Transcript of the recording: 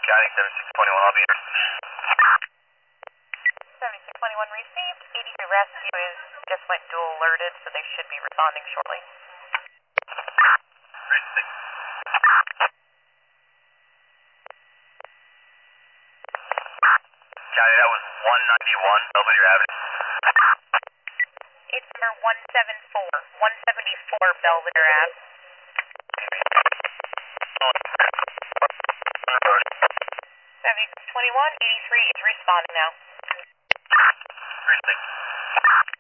County 7621, I'll be here. 7621 received. 83 rescue is just went dual alerted, so they should be responding shortly. County, that was 191 Belvedere Avenue. It's number 174 Belvedere Ave. 7621, 83 is responding now. 36.